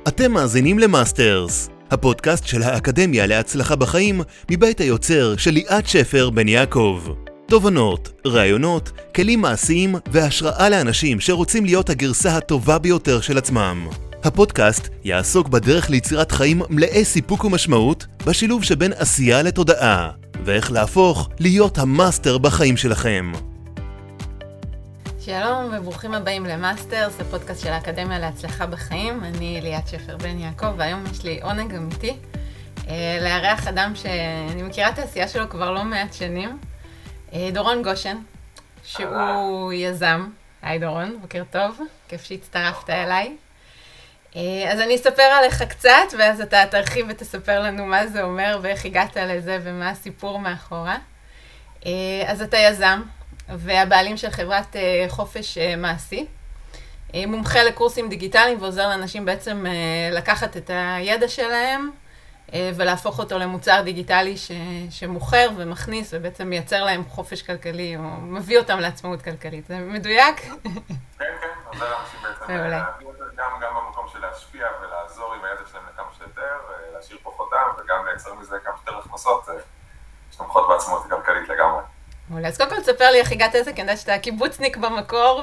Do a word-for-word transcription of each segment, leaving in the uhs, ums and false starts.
אתם מאזינים למאסטרס, הפודקאסט של האקדמיה להצלחה בחיים מבית היוצר של ליאת שפר בן יעקב. תובנות, רעיונות, כלים מעשיים והשראה לאנשים שרוצים להיות הגרסה הטובה ביותר של עצמם. הפודקאסט יעסוק בדרך ליצירת חיים מלאי סיפוק ומשמעות בשילוב שבין עשייה לתודעה, ואיך להפוך להיות המאסטר בחיים שלכם. שלום וברוכים הבאים למאסטרס, הפודקאסט של האקדמיה להצלחה בחיים. אני ליאת שפר בן יעקב, והיום יש לי עונג אמיתי לארח אדם שאני מכירה את העשייה שלו כבר לא מעט שנים, דורון גושן, שהוא יזם. היי דורון, בוקר טוב, כיף שהצטרפת אליי. אז אני אספר עליך קצת, ואז אתה תרחיב ותספר לנו מה זה אומר ואיך הגעת לזה ומה הסיפור מאחורה. אז אתה יזם, והבעלים של חברת חופש מעשי, מומחה לקורסים דיגיטליים ועוזר לאנשים בעצם לקחת את הידע שלהם ולהפוך אותו למוצר דיגיטלי ש... שמוכר ומכניס ובעצם מייצר להם חופש כלכלי או מביא אותם לעצמאות כלכלית. זה מדויק? כן, כן, עוזר לאנשים בעצם גם, גם במקום של להשפיע ולעזור עם הידע שלהם לכמה שיותר, להשאיר פה חותם וגם לייצר מזה כמה שיותר הכנסות, שתומכות בעצמאות כלכלית לגמרי. אז קודם כל תספר לי איך הגעת לזה, כי אני יודעת שאתה קיבוצניק במקור,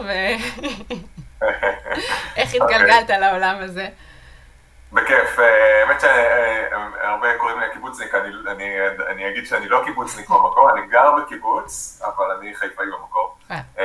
ואיך התגלגלת לעולם הזה. בכיף, האמת שהרבה קוראים לי קיבוצניק, אני, אני, אני אגיד שאני לא קיבוצניק במקור, אני גר בקיבוץ, אבל אני חיפאי במקור.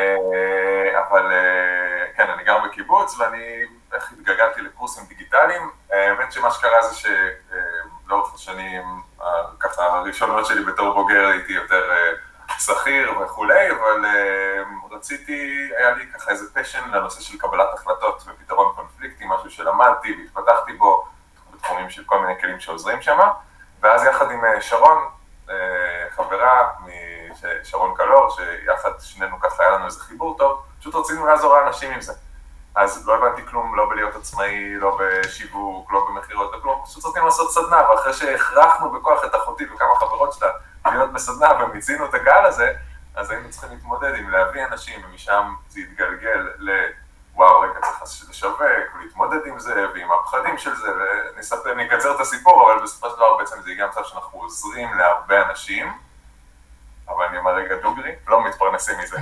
אבל כן, אני גר בקיבוץ, ואני איך התגלגלתי לקורסים דיגיטליים. האמת שמה שקרה זה שלאורך השנים, ככה הראשונות שלי בתור בוגר הייתי יותר שכיר וכולי, אבל uh, רציתי, היה לי ככה איזה פשן לנושא של קבלת החלטות ופתרון קונפליקטי, משהו שלמדתי והתפתחתי בו בתחומים של כל מיני כלים שעוזרים שם, ואז יחד עם שרון, uh, חברה משרון קלור, שיחד שנינו ככה היה לנו איזה חיבור טוב, פשוט רצינו לעזור לאנשים עם זה. אז לא הבנתי כלום, לא בלהיות עצמאי, לא בשיווק, לא במחירות, לא כלום, פשוט רצינו לעשות סדנה, ואחרי שהכרחנו בכוח את אחותי וכמה חברות שלה, להיות בסדנה ומיצינו את הקהל הזה, אז היינו צריכים להתמודד עם להביא אנשים, ומשם זה יתגלגל לוואו, רגע, צריך לשווק ולהתמודד עם זה, ועם הפחדים של זה, ונספר, נקצר את הסיפור, אבל בסופו של דבר בעצם זה הגיע מצב שאנחנו עוזרים להרבה אנשים, אבל אני אומר רגע דוגרי, לא מתפרנסים מזה.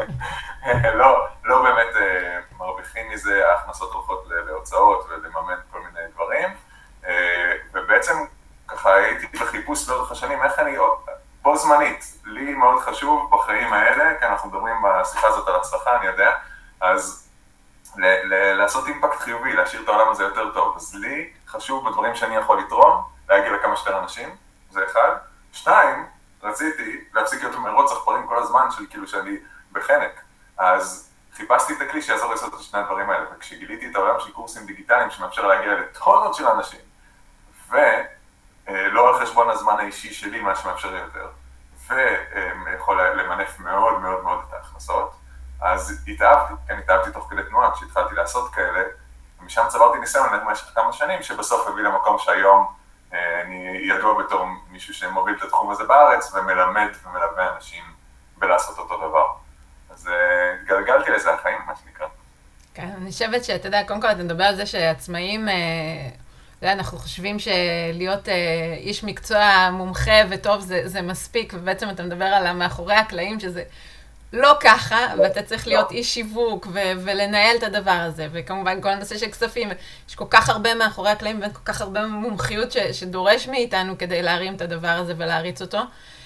לא, לא באמת מרוויחים מזה, ההכנסות הולכות להוצאות ולממן כל מיני דברים, ובעצם ככה הייתי בחיפוש לאורך השנים, איך אני, בו זמנית, לי מאוד חשוב בחיים האלה, כי אנחנו מדברים בשיחה הזאת על הצלחה, אני יודע, אז ל- ל- לעשות אימפקט חיובי, להשאיר את העולם הזה יותר טוב. אז לי חשוב בדברים שאני יכול לתרום, להגיע לכמה שיותר אנשים, זה אחד. שתיים, רציתי להפסיק להיות מרוץ עכברים כל הזמן, של כאילו שאני בחנק. אז חיפשתי את הכלי שיעזור לעשות את שני הדברים האלה, וכשגיליתי את העולם של קורסים דיגיטליים שמאפשר להגיע לטונות של אנשים, ו... לא על חשבון הזמן האישי שלי, מה שמאפשר יותר, ויכול למנף מאוד מאוד מאוד את ההכנסות, אז התאהבתי, כן, התאהבתי תוך כדי תנועה, כשהתחלתי לעשות כאלה, ומשם צברתי ניסיון במשך כמה שנים, שבסוף הביא למקום שהיום אני ידוע בתור מישהו שמוביל את התחום הזה בארץ, ומלמד ומלווה אנשים בלעשות אותו דבר. אז התגלגלתי לזה החיים, מה שנקרא. כן, אני חושבת שאתה יודע, קודם כל אתה מדבר על זה שעצמאים, אנחנו חושבים שלהיות איש מקצוע מומחה וטוב זה, זה מספיק, ובעצם אתה מדבר על מאחורי הקלעים שזה לא ככה, ואתה צריך להיות איש שיווק ו- ולנהל את הדבר הזה, וכמובן כל הנושא של כספים, יש כל כך הרבה מאחורי הקלעים וכל כך הרבה מומחיות ש- שדורש מאיתנו כדי להרים את הדבר הזה ולהריץ אותו,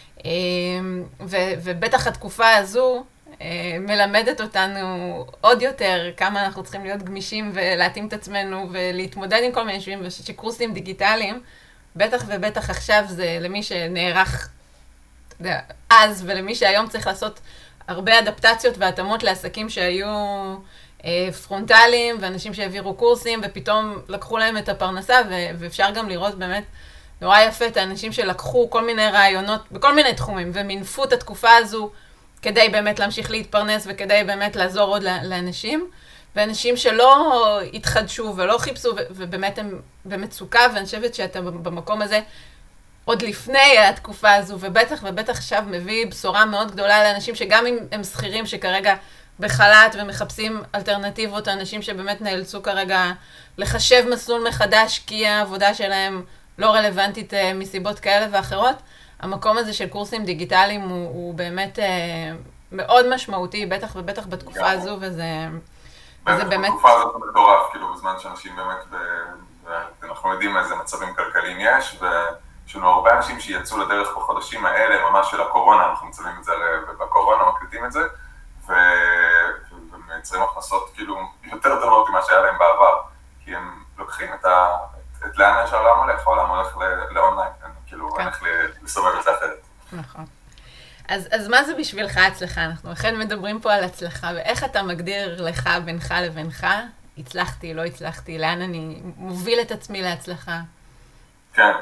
ו- ובטח התקופה הזו מלמדת אותנו עוד יותר כמה אנחנו צריכים להיות גמישים ולהתאים את עצמנו ולהתמודד עם כל מיני שבים ושקורסים דיגיטליים, בטח ובטח עכשיו זה למי שנערך אז ולמי שהיום צריך לעשות הרבה אדפטציות והתאמות לעסקים שהיו פרונטליים ואנשים שהעבירו קורסים ופתאום לקחו להם את הפרנסה, ואפשר גם לראות באמת נורא יפה את האנשים שלקחו כל מיני רעיונות בכל מיני תחומים ומנפו את התקופה הזו כדי באמת להמשיך להתפרנס וכדי באמת לעזור עוד לאנשים, ואנשים שלא התחדשו ולא חיפשו ובאמת הם במצוקה, ואני חושבת שאתה במקום הזה עוד לפני התקופה הזו, ובטח ובטח עכשיו מביא בשורה מאוד גדולה לאנשים שגם אם הם שכירים שכרגע בחל"ת ומחפשים אלטרנטיבות, אנשים שבאמת נאלצו כרגע לחשב מסלול מחדש כי העבודה שלהם לא רלוונטית מסיבות כאלה ואחרות. המקום הזה של קורסים דיגיטליים הוא, הוא באמת מאוד משמעותי, בטח ובטח בתקופה הזו, וזה, וזה באמת... בתקופה הזאת מטורף, כאילו בזמן שאנשים באמת, ב... אנחנו יודעים איזה מצבים כלכליים יש, ויש לנו הרבה אנשים שיצאו לדרך בחודשים האלה, ממש של הקורונה, אנחנו מצלמים את זה בקורונה, מקליטים את זה, ו... ומייצרים הכנסות כאילו יותר טובות ממה שהיה להם בעבר, כי הם לוקחים את, ה... את לאן שהעולם הולך, העולם הולך לאונליין, כאילו אין איך לסובב את זה אחרת. נכון. אז, אז מה זה בשבילך הצלחה? אנחנו אכן מדברים פה על הצלחה, ואיך אתה מגדיר לך בינך לבינך? הצלחתי, לא הצלחתי, לאן אני מוביל את עצמי להצלחה? כן.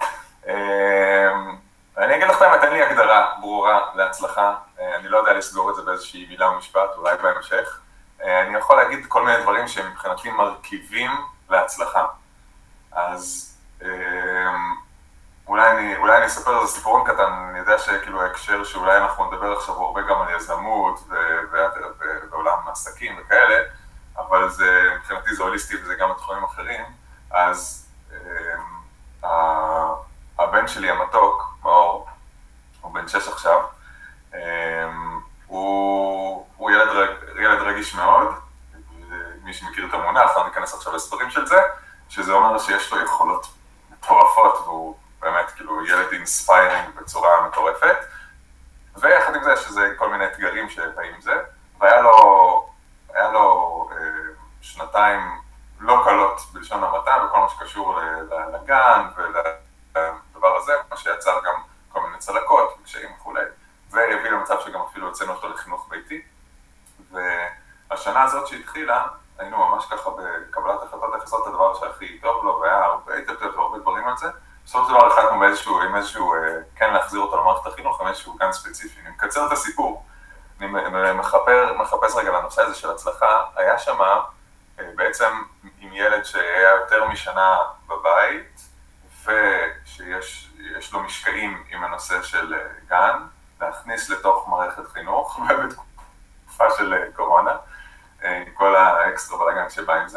אני אגיד לך באמת, אין לי הגדרה ברורה להצלחה. אני לא יודע לסגור את זה באיזושהי מילה או משפט, אולי בהמשך. אני יכול להגיד כל מיני דברים שהם מבחינתי מרכיבים להצלחה. אז אולי אני, אולי אני אספר איזה סיפורון קטן, אני יודע שכאילו ההקשר שאולי אנחנו נדבר עכשיו הרבה גם על יזמות ועולם העסקים וכאלה, אבל זה, מבחינתי זה הוליסטי וזה גם בתחומים אחרים, אז אה, הבן שלי המתוק, מאור, הוא בן שש עכשיו, אה, הוא, הוא ילד, ילד רגיש מאוד, מי שמכיר את המונח, אני אכנס עכשיו לספרים של זה, שזה אומר שיש לו יכולות מטורפות, והוא באמת כאילו ילד אינספיירינג בצורה מטורפת, ויחד עם זה שזה כל מיני אתגרים שבאים עם זה, והיה לו, היה לו אה, שנתיים לא קלות בלשון המעטה, בכל מה שקשור לגן ולדבר הזה, מה שיצר גם כל מיני צלקות וקשיים וכו', והביא למצב שגם אפילו הוצאנו אותו לחינוך ביתי, והשנה הזאת שהתחילה, היינו ממש ככה בקבלת החלטות איך לעשות את הדבר שהכי טוב לו, והיה הרבה התלבטויות והרבה דברים על זה. בסופו של דבר החלטנו באיזשהו, עם איזשהו, כן להחזיר אותו למערכת החינוך, עם איזשהו גן ספציפי. אני מקצר את הסיפור, אני מחפר, מחפש רגע לנושא הזה של הצלחה, היה שם בעצם עם ילד שהיה יותר משנה בבית, ושיש לו משקעים עם הנושא של גן, להכניס לתוך מערכת חינוך, ובתקופה של קורונה, כל האקסטרה בלגן שבא עם זה.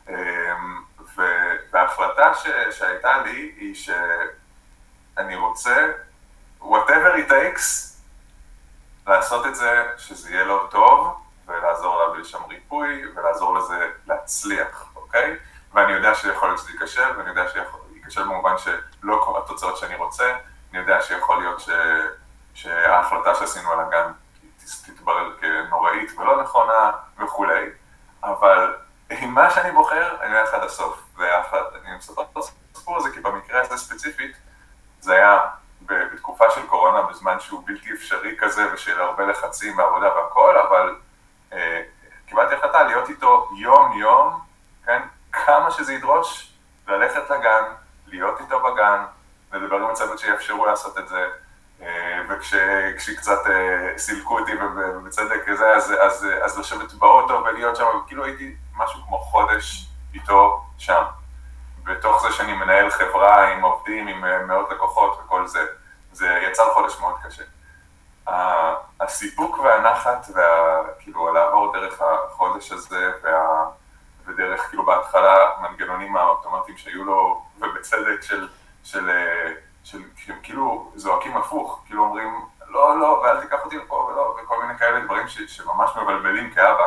וההחלטה שהייתה לי היא שאני רוצה, whatever it takes, לעשות את זה, שזה יהיה לו טוב, ולעזור לה בלשם ריפוי, ולעזור לזה להצליח, אוקיי? ואני יודע שיכול להיות שזה ייכשל, ואני יודע שייכשל במובן שלא כל התוצאות שאני רוצה, אני יודע שיכול להיות ש... שההחלטה שעשינו על הגן תתברר כנוראית ולא נכונה וכו'. אבל עם מה שאני בוחר, אני הולך עד הסוף. ואני מספר את הסיפור הזה, כי במקרה הזה ספציפית, זה היה בתקופה של קורונה, בזמן שהוא בלתי אפשרי כזה, ושל הרבה לחצים בעבודה והכל, אבל אה, קיבלתי החלטה להיות איתו יום-יום, כן? כמה שזה ידרוש, ללכת לגן, להיות איתו בגן, לדבר עם הצוות שיאפשרו לעשות את זה, וכשקצת סילקו אותי ובצדק כזה, אז, אז, אז לשבת באוטו ולהיות שם, וכאילו הייתי משהו כמו חודש איתו שם. בתוך זה שאני מנהל חברה עם עובדים, עם מאות לקוחות וכל זה, זה יצר חודש מאוד קשה. הסיפוק והנחת, כאילו לעבור דרך החודש הזה, וה, ודרך כאילו בהתחלה מנגנונים האוטומטיים שהיו לו, ובצדק של, של של כאילו זועקים הפוך, כאילו אומרים לא, לא, ואל תיקח אותי לפה ולא, וכל מיני כאלה דברים ש, שממש מבלבלים כאבא.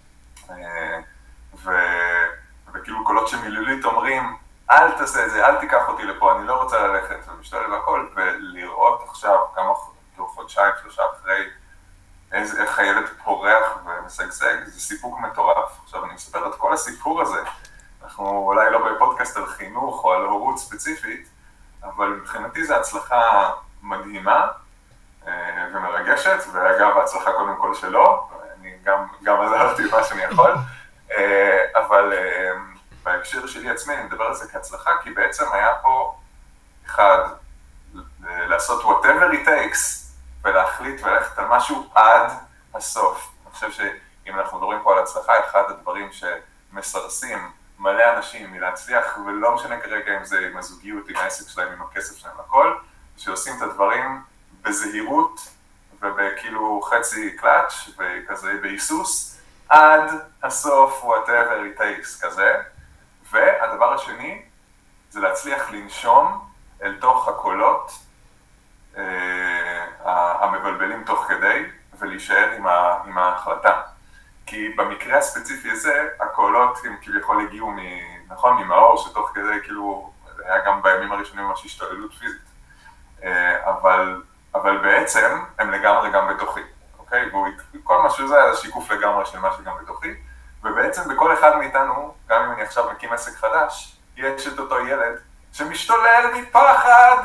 ו, וכאילו קולות שמילולית אומרים, אל תעשה את זה, אל תיקח אותי לפה, אני לא רוצה ללכת, ומשתולל והכל, ולראות עכשיו כמה כאילו חודשיים, שלושה אחרי, איזה, איך הילד פורח ומשגשג, זה סיפוק מטורף. עכשיו אני מספר את כל הסיפור הזה, אנחנו אולי לא בפודקאסט על חינוך או על הורות ספציפית, אבל מבחינתי זו הצלחה מדהימה ומרגשת, ואגב, ההצלחה קודם כל שלו, אני גם, גם עזרתי מה שאני יכול, אבל בהקשר שלי עצמי, אני מדבר על זה כהצלחה, כי בעצם היה פה, אחד, לעשות whatever it takes, ולהחליט וללכת על משהו עד הסוף. אני חושב שאם אנחנו מדברים פה על הצלחה, אחד הדברים שמסרסים, מלא אנשים מלהצליח, ולא משנה כרגע אם זה עם הזוגיות, עם העסק שלהם, עם הכסף שלהם, הכל, שעושים את הדברים בזהירות, ובכאילו חצי קלאץ' וכזה בהיסוס, עד הסוף, whatever it takes, כזה. והדבר השני, זה להצליח לנשום אל תוך הקולות אה, המבלבלים תוך כדי, ולהישאר עם, ה, עם ההחלטה. כי במקרה הספציפי הזה, הקולות הם כביכול הגיעו מ, נכון, ממאור, שתוך כדי כאילו, היה גם בימים הראשונים ממש השתוללות פיזית. אה, אבל, אבל בעצם הם לגמרי גם בתוכי, אוקיי? וכל מה שזה היה שיקוף לגמרי של מה שגם בתוכי, ובעצם בכל אחד מאיתנו, גם אם אני עכשיו מקים עסק חדש, יש את אותו ילד שמשתולל מפחד,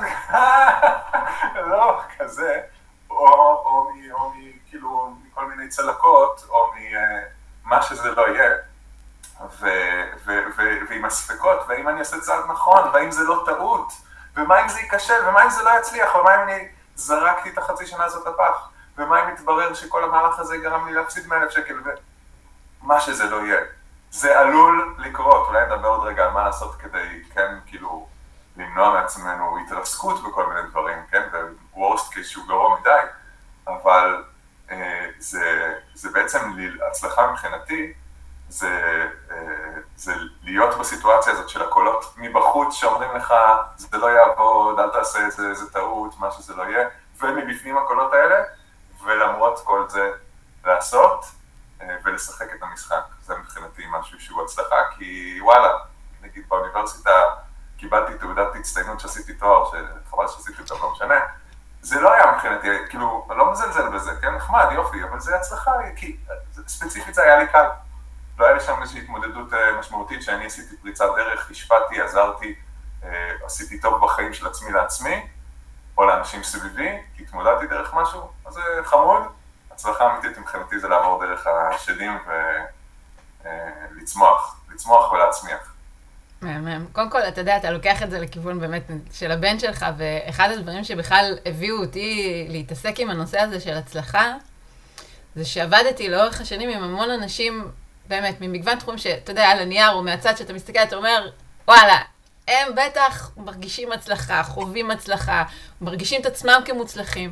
לא, כזה, או, או, או, או כאילו מכל מיני צלקות, או ממה שזה לא יהיה, ו, ו, ו, ועם הספקות, והאם אני אעשה צעד נכון, והאם זה לא טעות, ומה אם זה ייכשל, ומה אם זה לא יצליח, ומה אם אני זרקתי את החצי שנה הזאת לפח, ומה אם מתברר שכל המהלך הזה גרם לי להפסיד מאה אלף שקל, ומה שזה לא יהיה. זה עלול לקרות, אולי נדבר עוד רגע על מה לעשות כדי, כן, כאילו, למנוע מעצמנו התרסקות בכל מיני דברים, כן, ו-worst case שהוא גרוע מדי, אבל אה, זה, זה בעצם הצלחה מבחינתי, זה, אה, זה להיות בסיטואציה הזאת של הקולות מבחוץ שאומרים לך, זה לא יעבוד, אל תעשה את זה, זה טעות, מה שזה לא יהיה, ומבפנים הקולות האלה, ולמרות כל זה לעשות, ולשחק את המשחק. זה מבחינתי משהו שהוא הצלחה, כי וואלה, נגיד באוניברסיטה קיבלתי תעודת הצטיינות שעשיתי תואר, שחבל שעשיתי אותו, לא משנה, זה לא היה מבחינתי, כאילו, אני לא מזלזל בזה, כן, נחמד, יופי, אבל זה הצלחה, כי ספציפית זה היה לי קל. לא היה לי שם איזושהי התמודדות משמעותית, שאני עשיתי פריצת דרך, השפעתי, עזרתי, עשיתי טוב בחיים של עצמי לעצמי, או לאנשים סביבי, כי התמודדתי דרך משהו, אז זה חמוד. הצלחה אמיתית מבחינתי זה לעבור דרך השדים ולצמוח, לצמוח ולהצמיח. מהמם. קודם כל, אתה יודע, אתה לוקח את זה לכיוון באמת של הבן שלך, ואחד הדברים שבכלל הביאו אותי להתעסק עם הנושא הזה של הצלחה, זה שעבדתי לאורך השנים עם המון אנשים, באמת, ממגוון תחום שאתה יודע, על הנייר או מהצד שאתה מסתכל, אתה אומר, וואלה, הם בטח מרגישים הצלחה, חווים הצלחה, מרגישים את עצמם כמוצלחים.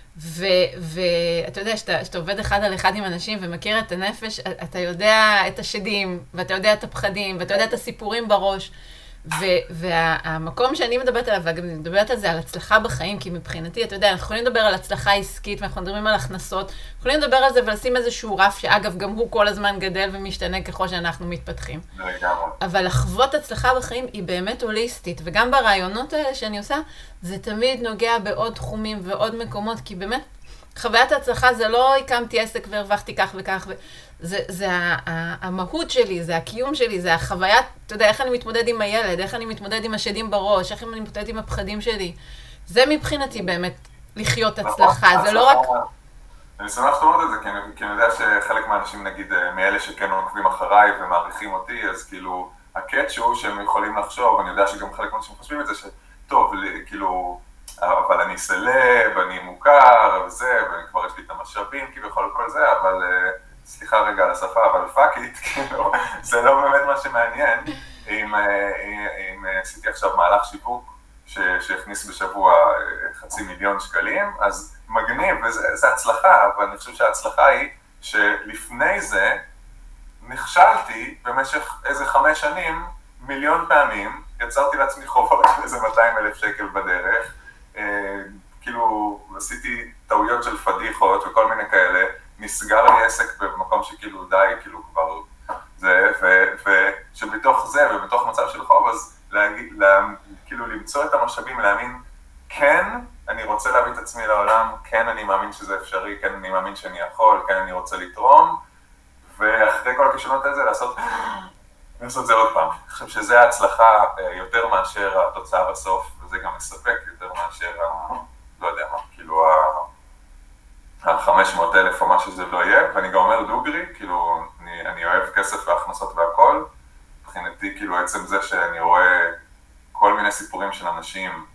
ואתה יודע, שאתה עובד אחד על אחד עם אנשים ומכיר את הנפש, אתה יודע את השדים, ואתה יודע את הפחדים, ואתה יודע את הסיפורים בראש. והמקום שאני מדברת עליו, ואני מדברת על זה, על הצלחה בחיים, כי מבחינתי, אתה יודע, אנחנו יכולים לדבר על הצלחה עסקית, ואנחנו מדברים על הכנסות, יכולים לדבר על זה ולשים איזשהו רף, שאגב, גם הוא כל הזמן גדל ומשתנה ככל שאנחנו מתפתחים. אבל לחוות הצלחה בחיים היא באמת הוליסטית, וגם ברעיונות האלה שאני עושה, זה תמיד נוגע בעוד תחומים ועוד מקומות, כי באמת, חוויית ההצלחה זה לא הקמתי עסק והרווחתי כך וכך, זה, זה המהות שלי, זה הקיום שלי, זה החוויה, אתה יודע, איך אני מתמודד עם הילד, איך אני מתמודד עם השדים בראש, איך אני מתמודד עם הפחדים שלי. זה מבחינתי באמת לחיות הצלחה, זה לא רק... אני שמח שאתה אומרת את זה, כי אני יודע שחלק מהאנשים, נגיד, מאלה שכן עוקבים אחריי ומעריכים אותי, אז כאילו, הקאץ' הוא שהם יכולים לחשוב, אני יודע שגם חלק מהאנשים חושבים את זה, שטוב, כאילו, אבל אני סלב, אני מוכר, וזה, וכבר יש לי את המשאבים, כביכול כל זה, אבל... סליחה רגע על השפה, אבל פאקית, כאילו, זה לא באמת מה שמעניין. אם, אם עשיתי עכשיו מהלך שיווק שהכניס בשבוע חצי מיליון שקלים, אז מגניב, וזה הצלחה, אבל אני חושב שההצלחה היא שלפני זה נכשלתי במשך איזה חמש שנים, מיליון פעמים, יצרתי לעצמי חובות של איזה מאתיים אלף שקל בדרך, כאילו עשיתי טעויות של פדיחות וכל מיני כאלה, נסגר לי עסק במקום שכאילו די, כאילו כבר זה, ושבתוך זה ובתוך מצב של חוב, אז להגיד, לה, כאילו למצוא את המשאבים, להאמין, כן, אני רוצה להביא את עצמי לעולם, כן, אני מאמין שזה אפשרי, כן, אני מאמין שאני יכול, כן, אני רוצה לתרום, ואחרי כל הכישלונות הזה לעשות, לעשות את זה עוד פעם. אני חושב שזה ההצלחה יותר מאשר התוצאה בסוף, וזה גם מספק יותר מאשר, לא יודע מה, כאילו ה... ה-חמש מאות אלף או מה שזה לא יהיה, ואני גם אומר דוגרי, כאילו, אני, אני אוהב כסף והכנסות והכל, מבחינתי, כאילו, עצם זה שאני רואה כל מיני סיפורים של אנשים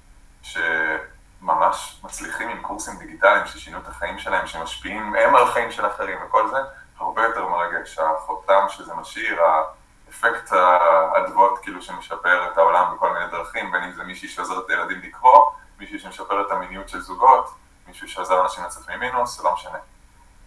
שממש מצליחים עם קורסים דיגיטליים, ששינו את החיים שלהם, שמשפיעים הם על חיים של אחרים וכל זה, הרבה יותר מרגש, החותם שזה משאיר, האפקט האדוות, כאילו, שמשפר את העולם בכל מיני דרכים, בין אם זה מישהי שעוזר את הילדים לקרוא, מישהי שמשפר את המיניות של זוגות, מישהו שעזר אנשים לצאת ממינוס, זה לא משנה.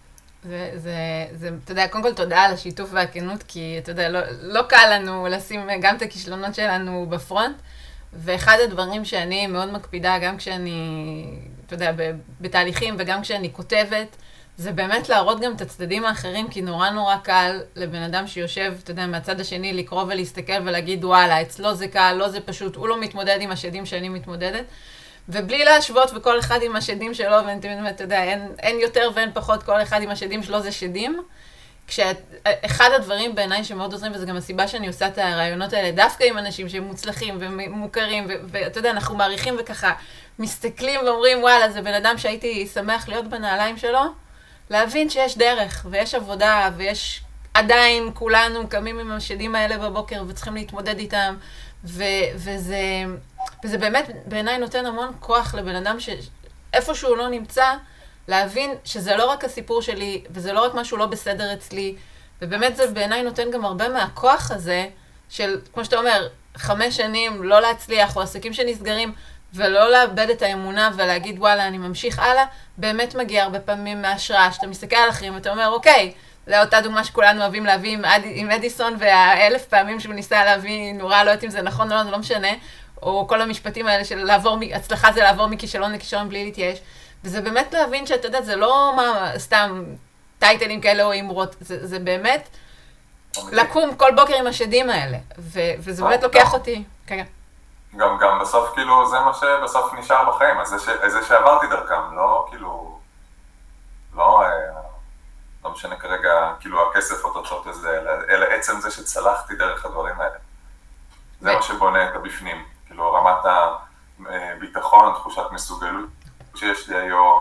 זה, זה, זה, אתה יודע, קודם כל תודה על השיתוף והכנות, כי אתה יודע, לא, לא קל לנו לשים גם את הכישלונות שלנו בפרונט, ואחד הדברים שאני מאוד מקפידה, גם כשאני, אתה יודע, בתהליכים וגם כשאני כותבת, זה באמת להראות גם את הצדדים האחרים, כי נורא נורא קל לבן אדם שיושב, אתה יודע, מהצד השני, לקרוא ולהסתכל ולהגיד, וואלה, אצלו זה קל, לא זה פשוט, הוא לא מתמודד עם השדים שאני מתמודדת, ובלי להשוות וכל אחד עם השדים שלו, ואתה יודע, אין, אין יותר ואין פחות, כל אחד עם השדים שלו זה שדים. כשאחד הדברים בעיניי שמאוד עוזרים, וזה גם הסיבה שאני עושה את הרעיונות האלה, דווקא עם אנשים שהם מוצלחים ומוכרים, ואתה יודע, אנחנו מעריכים וככה מסתכלים ואומרים, וואלה, זה בן אדם שהייתי שמח להיות בנעליים שלו, להבין שיש דרך ויש עבודה ויש עדיין כולנו קמים עם השדים האלה בבוקר וצריכים להתמודד איתם, ו- וזה, וזה באמת בעיניי נותן המון כוח לבן אדם שאיפה שהוא לא נמצא, להבין שזה לא רק הסיפור שלי, וזה לא רק משהו לא בסדר אצלי, ובאמת זה בעיניי נותן גם הרבה מהכוח הזה, של, כמו שאתה אומר, חמש שנים לא להצליח, או עסקים שנסגרים, ולא לאבד את האמונה ולהגיד, וואלה, אני ממשיך הלאה, באמת מגיע הרבה פעמים מהשראה, שאתה מסתכל על אחרים, ואתה אומר, אוקיי, זו אותה דוגמה שכולנו אוהבים להביא עם, אד... עם אדיסון, והאלף פעמים שהוא ניסה להביא, נורא לא יודעת אם זה נכון או לא, זה לא משנה, או כל המשפטים האלה של לעבור, הצלחה זה לעבור מכישלון לכישלון בלי להתייאש, וזה באמת להבין שאתה יודע, זה לא מה, סתם טייטלים כאלה או אמרות, זה, זה באמת לקום כל בוקר עם השדים האלה, ו, וזה באמת לוקח אותי. כן. גם, גם בסוף, כאילו, זה מה שבסוף נשאר בחיים, אז זה, ש, זה שעברתי דרכם, לא, כאילו, לא, לא משנה כרגע, כאילו, הכסף או תוצאות לזה, אלא, אלא עצם זה שצלחתי דרך הדברים האלה. זה מה שבונה את הבפנים, כאילו, רמת הביטחון, תחושת מסוגלות שיש לי היום,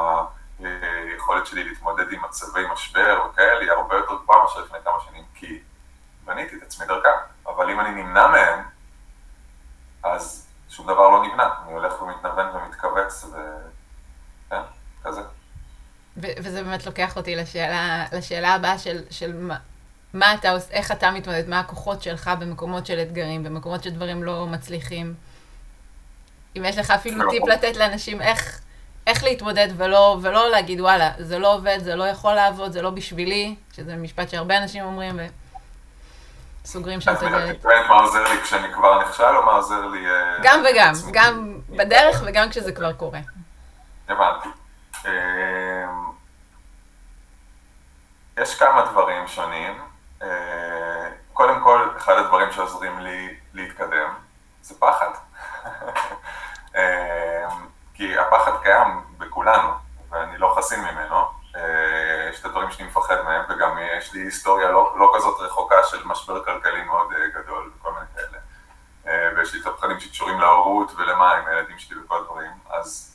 היכולת שלי להתמודד עם מצבי משבר וכאלה, היא הרבה יותר גבוהה מאשר לפני כמה שנים, כי בניתי את עצמי דרכם, אבל אם אני נמנע מהם, אז שום דבר לא נבנה, אני הולך ומתנוון ומתכווץ, ו... כן, כזה. ו- וזה באמת לוקח אותי לשאלה, לשאלה הבאה של, של מה, מה אתה עושה, איך אתה מתמודד, מה הכוחות שלך במקומות של אתגרים, במקומות שדברים לא מצליחים. אם יש לך אפילו טיפ לתת לאנשים איך, איך להתמודד ולא, ולא להגיד, וואלה, זה לא עובד, זה לא יכול לעבוד, זה לא בשבילי, שזה משפט שהרבה אנשים אומרים, ו... סוגרים שם את הדלת. את מתכוונת מה עוזר לי כשאני כבר נכשל, או מה עוזר לי... גם וגם, גם בדרך וגם כשזה כבר קורה. הבנתי. יש כמה דברים שונים. קודם כל, אחד הדברים שעוזרים לי להתקדם, זה פחד. כי הפחד קיים בכולנו, ואני לא חסין ממנו. יש את הדברים שאני מפחד מהם, וגם יש לי היסטוריה לא, לא כזאת רחוקה של משבר כלכלי מאוד גדול וכל מיני כאלה. ויש לי את הפחדים שקשורים להורות ולמה עם הילדים שלי וכל דברים. אז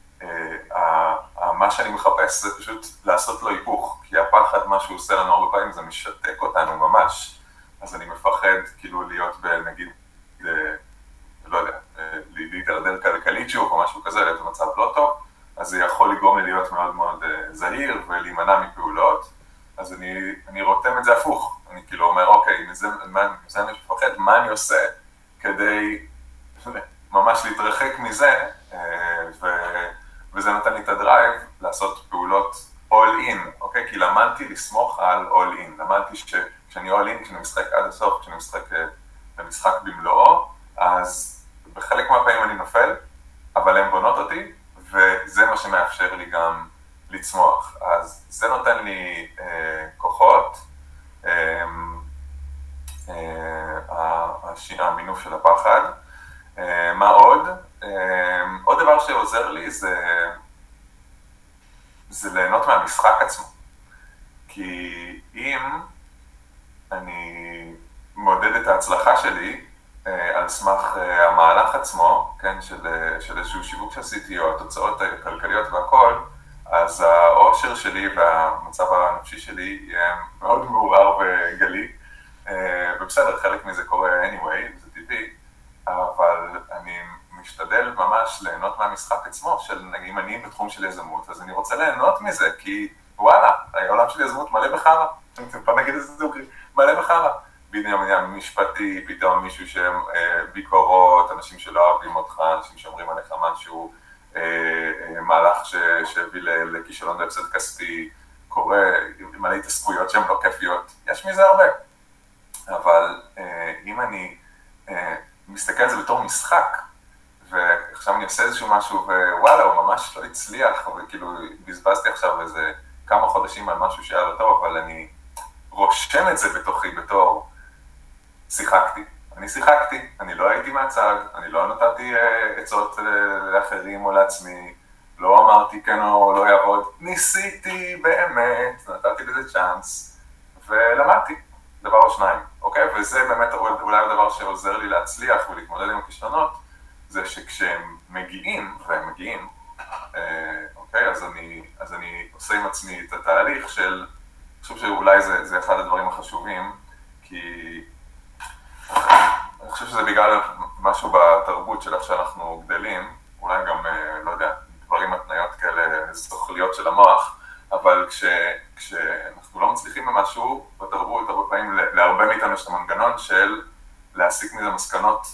מה שאני מחפש זה פשוט לעשות לו היפוך, כי הפחד, מה שהוא עושה לנו הרבה פעמים, זה משתק אותנו ממש. אז אני מפחד כאילו להיות בנגיד, לא יודע, להתדרדר כלכלית שוב או משהו כזה, להיות במצב לא טוב. אז זה יכול לגרום לי להיות מאוד מאוד uh, זהיר ולהימנע מפעולות. אז אני, אני רותם את זה הפוך. אני כאילו אומר, אוקיי, מזה, מה, מזה אני מפחד, מה אני עושה כדי ממש להתרחק מזה, uh, ו, וזה נתן לי את הדרייב לעשות פעולות all in, אוקיי? כי למדתי לסמוך על all in. למדתי שכשאני all in, כשאני משחק עד הסוף, כשאני משחק uh, במשחק במלואו, אז בחלק מהפעמים אני נופל, אבל הן בונות אותי, וזה מה שמאפשר לי גם לצמוח. אז זה נותן לי אה, כוחות, אה, אה, המינוף של הפחד. אה, מה עוד? אה, עוד דבר שעוזר לי זה, זה ליהנות מהמשחק עצמו. כי אם אני מודד את ההצלחה שלי, על סמך המהלך עצמו, כן, של, של איזשהו שיווק שעשיתי, או התוצאות הכלכליות והכל, אז האושר שלי והמצב הנפשי שלי יהיה מאוד מעורר וגלי, ובסדר, חלק מזה קורה anyway, זה טבעי, אבל אני משתדל ממש ליהנות מהמשחק עצמו, של נגיד, אם אני בתחום של יזמות, אז אני רוצה ליהנות מזה, כי וואלה, העולם של יזמות מלא בחרה, פעם נגיד איזה זוג, מלא בחרה. בדיוק משפטי, פתאום מישהו שהם אה, ביקורות, אנשים שלא אוהבים אותך, אנשים שאומרים עליך משהו, אה, אה, מהלך ש, שהביא לכישלון והפסד כספי, קורה, בתור משחק, ועכשיו אני עושה איזשהו משהו, ווואלה, הוא ממש לא הצליח, וכאילו בזבזתי עכשיו איזה כמה חודשים על משהו שהיה לא טוב, אבל אני רושם את זה בתוכי בתור שיחקתי. אני שיחקתי, אני לא הייתי מהצג, אני לא נתתי עצות לאחרים או לעצמי, לא אמרתי כן או לא יעבוד, ניסיתי באמת, נתתי לזה צ'אנס, ולמדתי דבר או שניים, אוקיי? וזה באמת אולי הדבר שעוזר לי להצליח ולהתמודד עם הכישלונות, זה שכשהם מגיעים, והם מגיעים, אוקיי, אז אני, אז אני עושה עם עצמי את התהליך של, אני חושב שאולי זה, זה אחד הדברים החשובים, כי אני חושב שזה בגלל משהו בתרבות של איך שאנחנו גדלים, אולי גם, לא יודע, דברים התניות כאלה זוכליות של המוח, אבל כש, כשאנחנו לא מצליחים במשהו בתרבות, הרבה פעמים להרבה מאיתנו יש את המנגנון של להסיק מזה מסקנות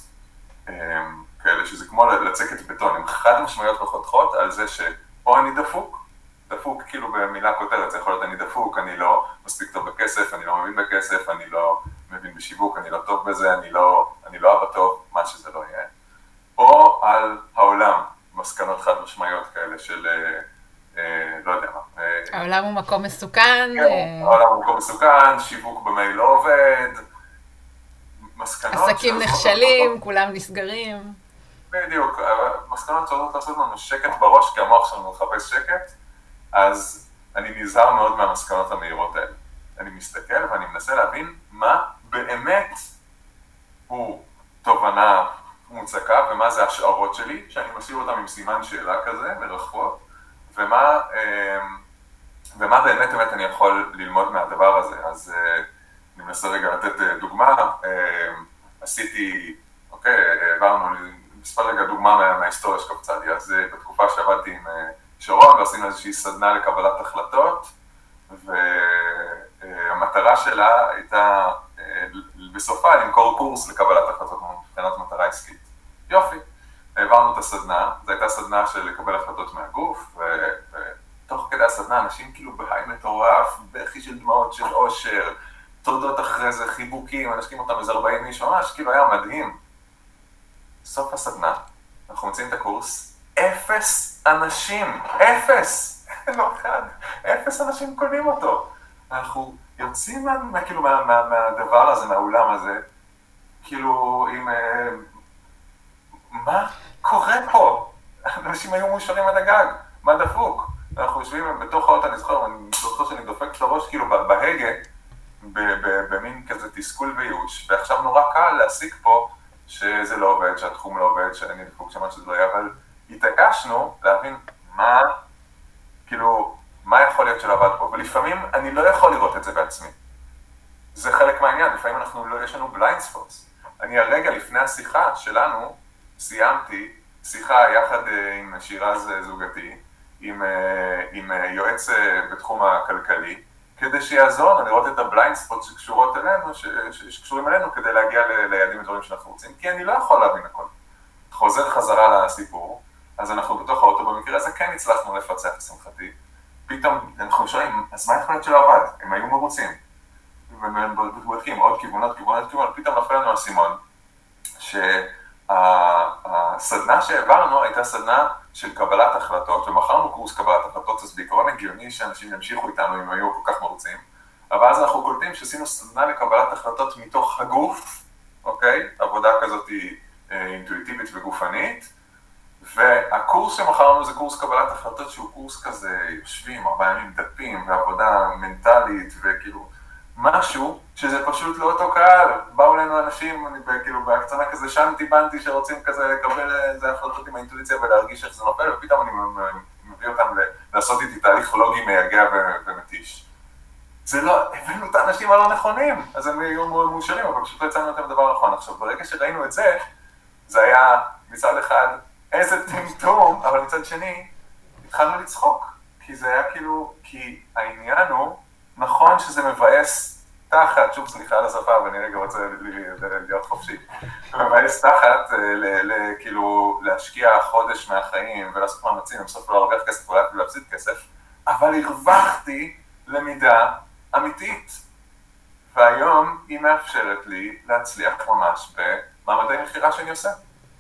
כאלה, שזה כמו לצקת בטון, עם חד משמעיות וחותכות על זה שאו אני דפוק, דפוק כאילו במילה כותרת, זה יכול להיות אני דפוק, אני לא מספיק טוב בכסף, אני לא מבין בכסף, אני לא מבין בשיווק, אני לא טוב בזה, אני לא, אני לא אבא טוב, מה שזה לא יהיה. או על העולם, מסקנות חד משמעיות כאלה של, אה, לא יודע מה. אה, העולם הוא מקום מסוכן. כן, אה... העולם הוא מקום מסוכן, שיווק במייל לא עובד, מסקנות... עסקים נכשלים, כולם נסגרים. בדיוק, מסקנות שעושות לעשות לנו שקט בראש, כי המוח שלנו מחפש שקט, אז אני נזהר מאוד מהמסקנות המהירות האלה. אני מסתכל ואני מנסה להבין מה באמת הוא תובנה מוצקה, ומה זה השערות שלי, שאני משאיר אותם עם סימן שאלה כזה, מרחבות, ומה, ומה באמת באמת אני יכול ללמוד מהדבר הזה. אז אני מנסה רגע לתת דוגמה, עשיתי, אוקיי, העברנו מספר רגע דוגמה מההיסטוריה שקפצה לי, אז בתקופה שעבדתי עם שרון, ועשינו איזושהי סדנה לקבלת החלטות, והמטרה שלה הייתה בסופה למכור קורס לקבלת החלטות מבחינת מטרה עסקית. יופי, העברנו את הסדנה, זו הייתה סדנה של לקבל החלטות מהגוף, ותוך כדי הסדנה אנשים כאילו בהיי מטורף, בכי של דמעות של אושר, תודות אחרי זה, חיבוקים, אנשים אותם איזה ארבעים איש, ממש כאילו היה מדהים. סוף הסדנה, אנחנו מוצאים את הקורס, אפס אנשים, אפס, לא אחד, אפס אנשים קונים אותו. אנחנו יוצאים מה, מה, כאילו, מה, מה, מהדבר הזה, מהאולם הזה, כאילו עם... מה קורה פה? אנשים היו מאושרים עד הגג, מה דפוק? אנחנו יושבים בתוך האוטו, אני זוכר, אני זוכר שאני דופק את הראש כאילו בהגה, במין כזה תסכול ויוש, ועכשיו נורא קל להסיק פה שזה לא עובד, שהתחום לא עובד, שאני דפוק שמה שזה לא יהיה, אבל התעקשנו להבין מה, כאילו, מה יכול להיות שלא עבד פה, ולפעמים אני לא יכול לראות את זה בעצמי. זה חלק מהעניין, לפעמים אנחנו לא, יש לנו בליינד ספוטס. אני הרגע לפני השיחה שלנו, סיימתי שיחה יחד עם שירז זוגתי, עם, עם יועץ בתחום הכלכלי, כדי שיעזור לנו לראות את הבליינד ספוט שקשורות אלינו, ש, ש, שקשורים אלינו, כדי להגיע ל, ליעדים ודברים שאנחנו רוצים, כי אני לא יכול להבין הכל. חוזר חזרה לסיפור, אז אנחנו בתוך האוטו במקרה הזה כן הצלחנו לפצח לשמחתי, פתאום אנחנו שואלים, אז מה יכול להיות שלא עבד? הם היו מרוצים. ובודקים עוד כיוון, עוד כיוון, עוד כיוון, פתאום נפל לנו הסימון, שהסדנה שהעברנו הייתה סדנה של קבלת החלטות, ומחרנו קורס קבלת החלטות, אז בעיקרון הגיוני שאנשים ימשיכו איתנו אם היו כל כך מרוצים, אבל אז אנחנו קולטים שעשינו סדנה לקבלת החלטות מתוך הגוף, אוקיי? עבודה כזאת היא אינטואיטיבית וגופנית, והקורס שמחרנו זה קורס קבלת החלטות שהוא קורס כזה, יושבים, ארבעה ימים דפים, ועבודה מנטלית, וכאילו משהו שזה פשוט לא אותו קהל. באו לנו אנשים, אני כאילו בהקצנה כזה שנתי בנתי שרוצים כזה לקבל איזה החלטות עם האינטואיציה ולהרגיש איך זה נופל, ופתאום אני מביא אותם לעשות איתי תהליך לוגי מייגע ומתיש. זה לא, הבאנו את האנשים הלא נכונים, אז הם היו מאושרים, אבל פשוט לא יצאנו אותם דבר נכון. עכשיו, ברגע שראינו את זה, זה היה מצד אחד איזה טמטום, אבל מצד שני, התחלנו לצחוק, כי זה היה כאילו, כי העניין הוא, נכון שזה מבאס תחת, שוב סליחה על השפה, ואני רגע רוצה להיות חופשי, מבאס תחת, כאילו, להשקיע חודש מהחיים ולעשות מאמצים, בסוף לא להרוויח כסף, אולי אפילו להפסיד כסף, אבל הרווחתי למידה אמיתית, והיום היא מאפשרת לי להצליח ממש במעמדי מחירה שאני עושה.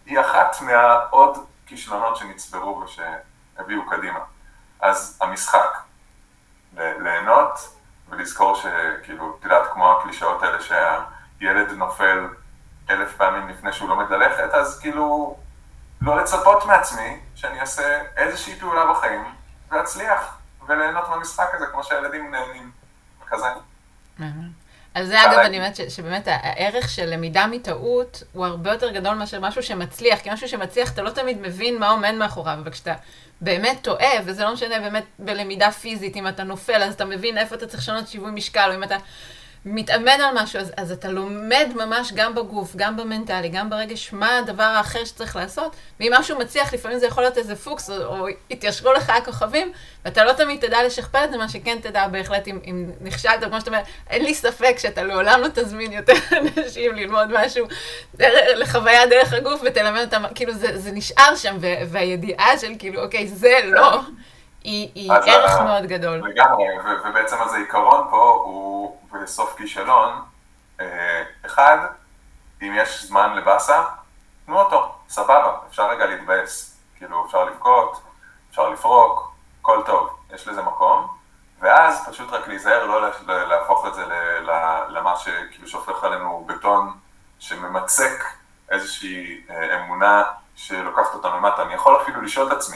היא אחת מהעוד כישלונות שנצברו ושהביאו קדימה. אז המשחק, ליהנות ולזכור שכאילו, תדעת כמו הקלישאות האלה שהילד נופל אלף פעמים לפני שהוא לומד ללכת, אז כאילו לא לצפות מעצמי שאני אעשה איזושהי פעולה בחיים ואצליח וליהנות מהמשחק הזה כמו שהילדים נהנים כזה. אז זה אגב, אני אומרת שבאמת הערך של למידה מטעות הוא הרבה יותר גדול מאשר משהו שמצליח, כי משהו שמצליח אתה לא תמיד מבין מה עומד מאחוריו, אבל כשאתה באמת טועה, וזה לא משנה באמת בלמידה פיזית, אם אתה נופל אז אתה מבין איפה אתה צריך לשנות שיווי משקל, או אם אתה מתאמן על משהו, אז, אז אתה לומד ממש גם בגוף, גם במנטלי, גם ברגש, מה הדבר האחר שצריך לעשות, ואם משהו מצליח, לפעמים זה יכול להיות איזה פוקס, או, או יתיישרו לך הכוכבים, ואתה לא תמיד תדע לשכפל את זה, מה שכן תדע בהחלט אם, אם נכשלת, כמו שאתה אומר, אין לי ספק שאתה לעולם לא תזמין יותר אנשים ללמוד משהו דר, לחוויה דרך הגוף, ותלמד אותם, כאילו זה, זה נשאר שם, והידיעה של כאילו, אוקיי, זה לא, היא, היא ערך ה... מאוד גדול. לגמרי, ו- ובעצם אז העיקרון פה הוא בסוף כישלון, אחד, אם יש זמן לבאסה, תנו אותו, סבבה, אפשר רגע להתבאס, כאילו אפשר לבכות, אפשר לפרוק, כל טוב, יש לזה מקום, ואז פשוט רק להיזהר, לא להפוך את זה למה שכאילו שופך עלינו בטון, שממצק איזושהי אמונה שלוקחת אותנו למטה. אני יכול אפילו לשאול את עצמי,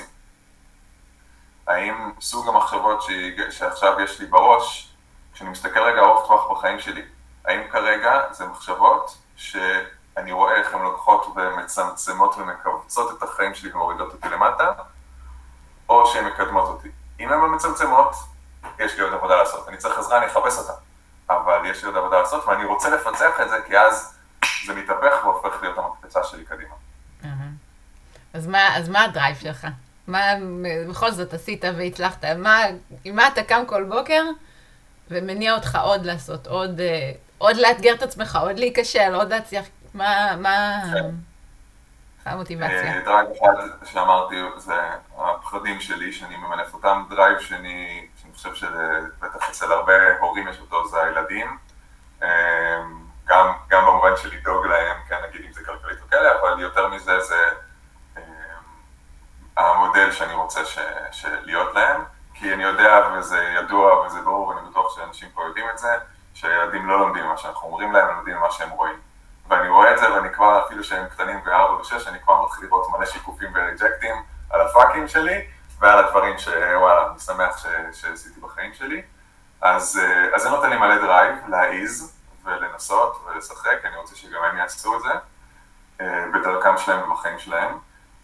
האם סוג המחשבות שעכשיו יש לי בראש, כשאני מסתכל רגע ארוך טווח בחיים שלי, האם כרגע זה מחשבות שאני רואה איך הן לוקחות ומצמצמות ומקבצות את החיים שלי ומורידות אותי למטה, או שהן מקדמות אותי. אם הן מצמצמות, יש לי עוד עבודה לעשות. אני צריך עזרה, אני אחפש אותה. אבל יש לי עוד עבודה לעשות, ואני רוצה לפצח את זה, כי אז זה מתהפך והופך להיות המקפצה שלי קדימה. אז מה, אז מה הדרייב שלך? מה בכל זאת עשית והצלחת? מה, עם מה אתה קם כל בוקר ומניע אותך עוד לעשות, עוד, עוד לאתגר את עצמך, עוד להיכשל, עוד להצליח? מה, מה המוטיבציה? דרייב אחד שאמרתי, זה הפחדים שלי, שאני ממנף אותם. דרייב שני, שאני חושב שבטח אצל הרבה הורים יש אותו, זה הילדים. גם, גם במובן של לדאוג להם, כן, נגיד אם זה כלכלית וכאלה, אבל יותר מזה זה המודל שאני רוצה ש, שלהיות להם, כי אני יודע וזה ידוע וזה ברור, ואני בטוח שאנשים פה יודעים את זה, שהילדים לא לומדים מה שאנחנו אומרים להם, הם לומדים מה שהם רואים. ואני רואה את זה, ואני כבר, אפילו שהם קטנים בארבע ושש, אני כבר מתחיל לראות מלא שיקופים ורג'קטים על הפאקים שלי, ועל הדברים שוואלה, אני שמח ש, שעשיתי בחיים שלי. אז, אז זה נותן לי מלא דרייב, להעיז ולנסות ולשחק, אני רוצה שגם הם יעשו את זה, בדרכם שלהם ובחיים שלהם.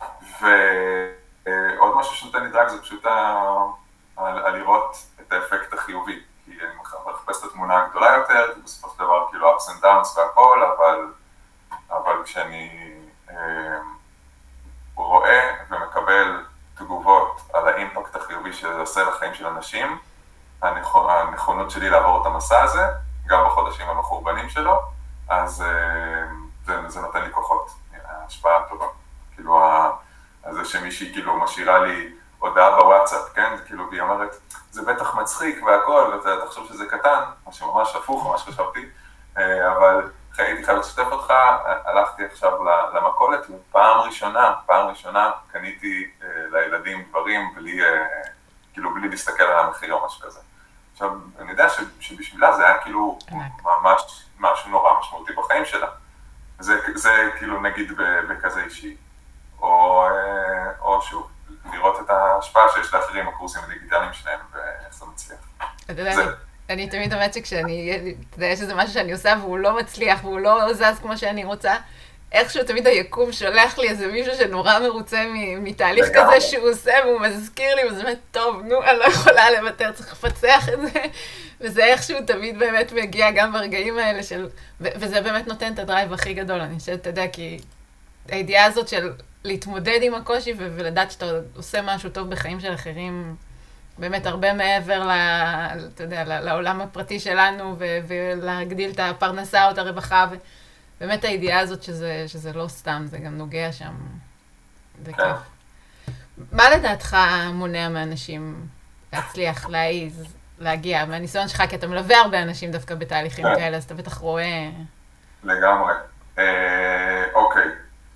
ועוד משהו שנותן לי דרייב זה פשוט על לראות את האפקט החיובי, כי אני מחפש את התמונה הגדולה יותר, כי בסופו של דבר כאילו ups and downs והכל, אבל, אבל כשאני אה, רואה ומקבל תגובות על האימפקט החיובי שזה עושה לחיים של אנשים, הנכונות, הנכונות שלי לעבור את המסע הזה, גם בחודשים המחורבנים שלו, אז אה, זה, זה נותן לי כוחות, ההשפעה טובה. כאילו, זה שמישהי כאילו משאירה לי הודעה בוואטסאפ, כן? זה כאילו, והיא אומרת, זה בטח מצחיק והכל, ואתה תחשוב שזה קטן, מה שממש הפוך, מה שחשבתי, אבל הייתי חייב לשתף אותך, הלכתי עכשיו למכולת, ופעם ראשונה, פעם ראשונה קניתי לילדים דברים, בלי, כאילו, בלי להסתכל על המחיר או משהו כזה. עכשיו, אני יודע שבשבילה זה היה כאילו ממש משהו נורא משמעותי בחיים שלה. זה, זה כאילו נגיד בכזה אישי. או, או שוב, לראות את ההשפעה שיש לאחרים הקורסים הדיגיטליים שלהם ואיך זה מצליח. אתה יודע, אני, אני תמיד אומרת שכשאני, אתה יודע, יש איזה משהו שאני עושה והוא לא מצליח והוא לא זז כמו שאני רוצה, איכשהו תמיד היקום שולח לי איזה מישהו שנורא מרוצה מתהליך כזה שהוא עושה, והוא מזכיר לי, וזה באמת טוב, נו, אני לא יכולה לוותר, צריך לפצח את זה, וזה איכשהו תמיד באמת מגיע גם ברגעים האלה של, וזה באמת נותן את הדרייב הכי גדול, אני חושבת, אתה יודע, כי הידיעה הזאת של להתמודד עם הקושי ולדעת שאתה עושה משהו טוב בחיים של אחרים, באמת הרבה מעבר ל, אתה יודע, לעולם הפרטי שלנו, ולהגדיל את הפרנסה או את הרווחה, באמת הידיעה הזאת שזה, שזה לא סתם, זה גם נוגע שם. זה כיף. מה לדעתך מונע מאנשים להצליח, להעיז, להגיע? מהניסיון שלך, כי אתה מלווה הרבה אנשים דווקא בתהליכים כאלה, אז אתה בטח רואה... לגמרי. אוקיי.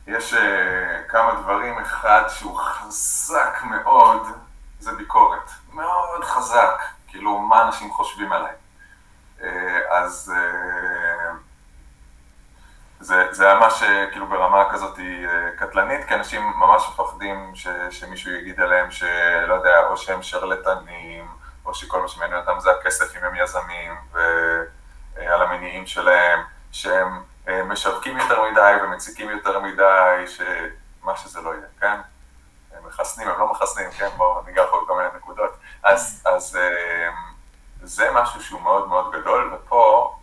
יש uh, כמה דברים, אחד שהוא חזק מאוד, זה ביקורת. מאוד חזק, כאילו מה אנשים חושבים עליי. Uh, אז uh, זה, זה ממש כאילו ברמה כזאת uh, קטלנית, כי אנשים ממש מפחדים ש, שמישהו יגיד עליהם שלא יודע, או שהם שרלטנים, או שכל מה שמעניין אותם זה הכסף אם הם יזמים, ועל המניעים שלהם, שהם משווקים יותר מדי ומציקים יותר מדי, שמה שזה לא יהיה, כן? הם מחסנים, הם לא מחסנים, כן? בואו ניגע פה בכל מיני נקודות. אז, אז זה משהו שהוא מאוד מאוד גדול, ופה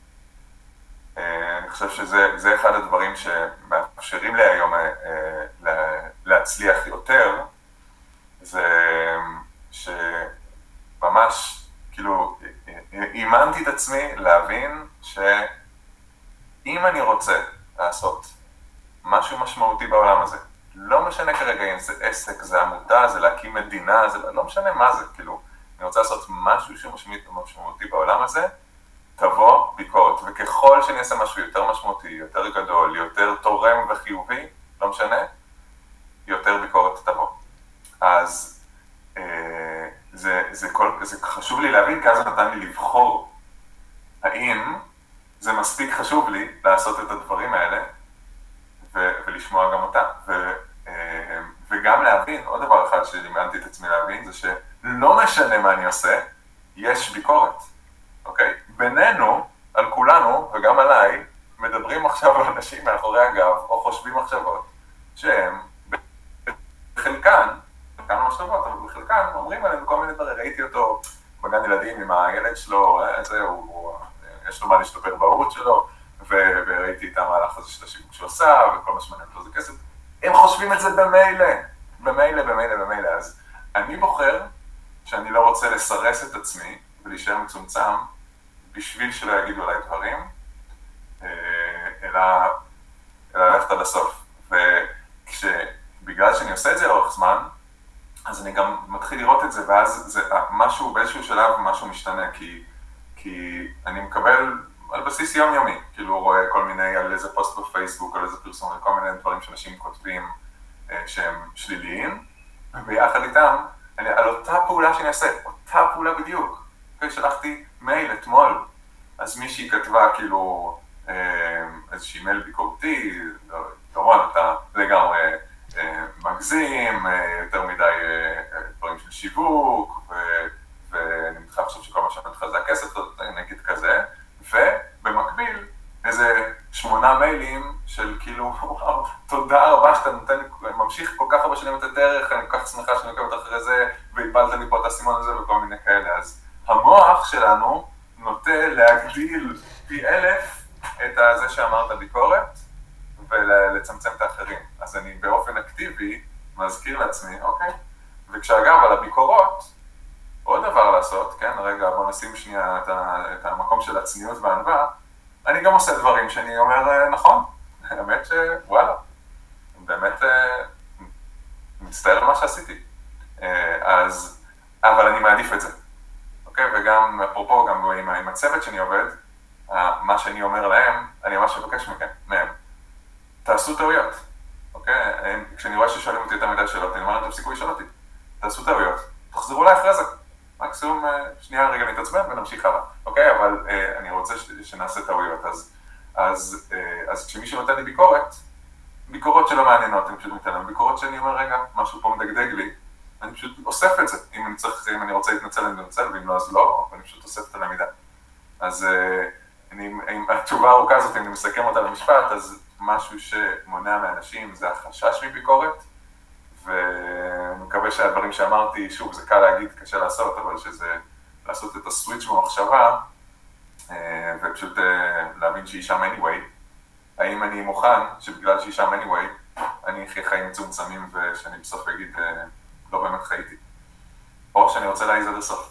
אני חושב שזה זה אחד הדברים שמאפשרים לי היום להצליח יותר, זה שממש, כאילו, אימנתי את עצמי להבין שאם אני רוצה לעשות משהו משמעותי בעולם הזה, לא משנה כרגע אם זה עסק, זה עמותה, זה להקים מדינה, זה לא משנה מה זה, כאילו, אני רוצה לעשות משהו שהוא משמעותי בעולם הזה, תבוא ביקורת, וככל שאני אעשה משהו יותר משמעותי, יותר גדול, יותר תורם וחיובי, לא משנה, יותר ביקורת תבוא. אז אה, זה, זה, כל, זה חשוב לי להבין, כי אז נתן לי לבחור האם זה מספיק חשוב לי לעשות את הדברים האלה, ו, ולשמוע גם אותה. ו, אה, וגם להבין, עוד דבר אחד שלימדתי את עצמי להבין, זה שלא משנה מה אני עושה, יש ביקורת. אוקיי? בינינו, על כולנו, וגם עליי, מדברים עכשיו על אנשים מאחורי הגב, או חושבים מחשבות, שהם בחלקן, חלקן ממש טובות, אבל בחלקן אומרים עליהם כל מיני דברים. ראיתי אותו בגן ילדים עם הילד שלו, זה, הוא, הוא, יש לו מה להשתפר בהורות שלו, ו- וראיתי את המהלך הזה של השיווק שהוא עושה, וכל מה שמעניין לו זה כסף. הם חושבים את זה במילא, במילא, במילא, במילא. אז אני בוחר שאני לא רוצה לסרס את עצמי, ולהישאר מצומצם, בשביל שלא יגידו עליי דברים, אלא, אלא ללכת עד הסוף. ובגלל שאני עושה את זה לאורך זמן, אז אני גם מתחיל לראות את זה, ואז זה משהו, באיזשהו שלב משהו משתנה, כי, כי אני מקבל על בסיס יומיומי, כאילו רואה כל מיני, על איזה פוסט בפייסבוק, על איזה פרסום, על כל מיני דברים שאנשים כותבים שהם שליליים, וביחד איתם, אני, על אותה פעולה שאני אעשה, אותה פעולה בדיוק. שלחתי מייל אתמול, אז מישהי כתבה כאילו איזושהי מייל ביקורתי, כמובן אתה לגמרי מגזים, יותר מדי דברים של שיווק, ואני מתחיל לחשוב שכל מה שאני מתחיל זה הכסף, נגיד כזה, ובמקביל איזה שמונה מיילים של כאילו, וואו, תודה רבה שאתה נותן, ממשיך כל כך הרבה שנים את הדרך, אני כל כך שמחה שאני עוקבת אחרי זה, והפלת לי פה את הסימון הזה וכל מיני כאלה, אז המוח שלנו נוטה להגדיל פי אלף את זה שאמרת ביקורת ולצמצם את האחרים. אז אני באופן אקטיבי מזכיר לעצמי, אוקיי, וכשאגב על הביקורות, עוד דבר לעשות, כן, רגע בוא נשים שנייה את, ה, את המקום של הצניעות והענווה, אני גם עושה דברים שאני אומר נכון, האמת שוואלה, באמת מצטער על מה שעשיתי. אז, אבל אני מעדיף את זה. אוקיי, וגם, אפרופו, גם עם, עם הצוות שאני עובד, מה שאני אומר להם, אני ממש מבקש מכם, מהם, תעשו טעויות, אוקיי? כשאני רואה ששואלים אותי יותר מדי שאלות, אני אומר להם, תפסיקו לשאול אותי, תעשו טעויות, תחזרו אליי אחרי זה, מקסימום שנייה רגע נתעצבן ונמשיך הלאה, אוקיי? אבל אני רוצה שנעשה טעויות, אז, אז, אז כשמישהו נותן לי ביקורת, ביקורות שלא מעניינות, אני פשוט מתעלם, ביקורות שאני אומר, רגע, משהו פה מדגדג לי, אני פשוט אוסף את זה, אם אני צריך, אם אני רוצה להתנצל, אני מתנצל, ואם לא, אז לא, אני פשוט אוסף את הלמידה. אז אני, עם התשובה הארוכה הזאת, אם אני מסכם אותה למשפט, אז משהו שמונע מאנשים זה החשש מביקורת, ואני מקווה שהדברים שאמרתי, שוב, זה קל להגיד, קשה לעשות, אבל שזה לעשות את הסוויץ' במחשבה, ופשוט להבין שהיא שם anyway, האם אני מוכן שבגלל שהיא שם anyway, אני אחיה חיים מצומצמים ושאני בסוף אגיד, לא באמת חייתי. או שאני רוצה להעיז עד הסוף.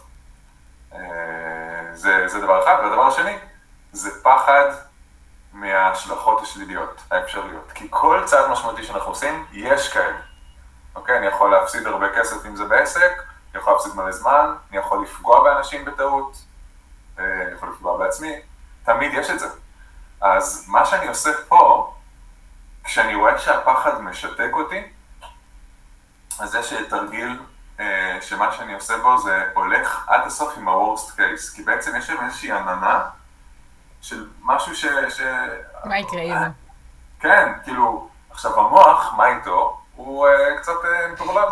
זה, זה דבר אחד, והדבר השני, זה פחד מההשלכות השליליות, האפשריות. כי כל צעד משמעותי שאנחנו עושים, יש כאלה. אוקיי, אני יכול להפסיד הרבה כסף אם זה בעסק, אני יכול להפסיד מלא זמן, אני יכול לפגוע באנשים בטעות, אני יכול לפגוע בעצמי, תמיד יש את זה. אז מה שאני עושה פה, כשאני רואה שהפחד משתק אותי, אז יש תרגיל שמה שאני עושה בו זה הולך עד הסוף עם ה-worst case, כי בעצם יש שם איזושהי עננה של משהו ש... ש... מה יקרה איזה? כן, כאילו, עכשיו המוח, מה איתו? הוא uh, קצת uh, מטורלל.